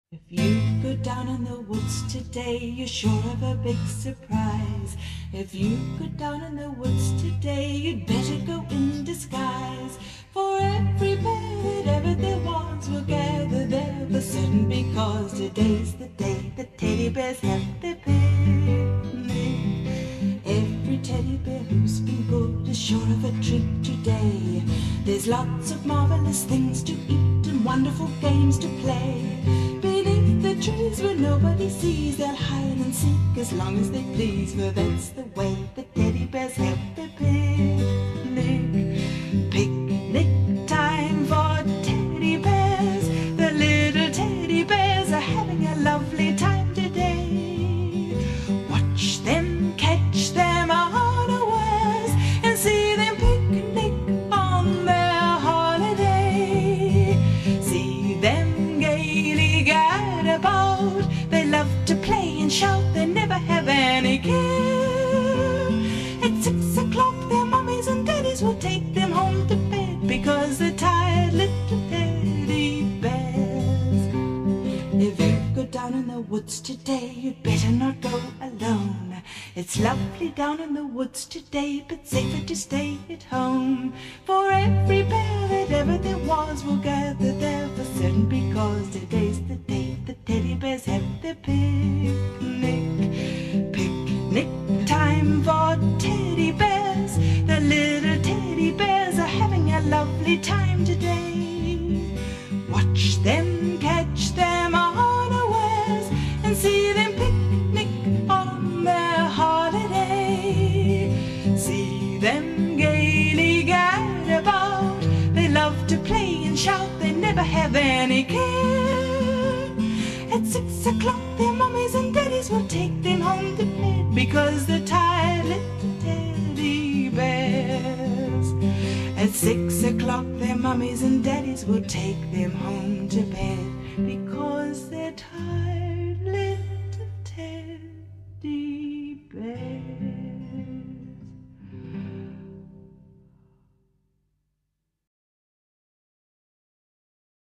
If you go down in the woods today, you're sure of a big surprise. If you go down in the woods today, you'd better go in disguise. For every bear that ever there was will gather there for certain, because today's the day the teddy bears have their picnic. Every teddy bear who's been good is sure of a treat today. There's lots of marvelous things to eat and wonderful games to play. Beneath the trees where nobody sees, they'll hide and seek as long as they please, for that's the way the teddy bears have their picnic. Picnic time for teddy bears. The little teddy bears are having a lovely time today. Watch them, catch them unawares, and see them picnic on their holiday. See them gaily gad about. They love to play and shout, they never have any care. At 6 o'clock their mummies and daddies will take them home to bed, because they're tired little teddy bears. If you go down in the woods today, you'd better not go alone. It's lovely down in the woods today, but safer to stay at home. For every bear that ever there was will gather there for certain, because today's the day the teddy bears have their picnic. Picnic time for teddy bears. The little teddy bears are having a lovely time today. Watch them, catch them unawares, and see them picnic on their holiday. See them gaily gad about. They love to play and shout, they never have any care. At 6 o'clock their mummies and daddies will take them home to bed, because they're tired little teddy bears. At 6 o'clock their mummies and daddies will take them home to bed, because they're tired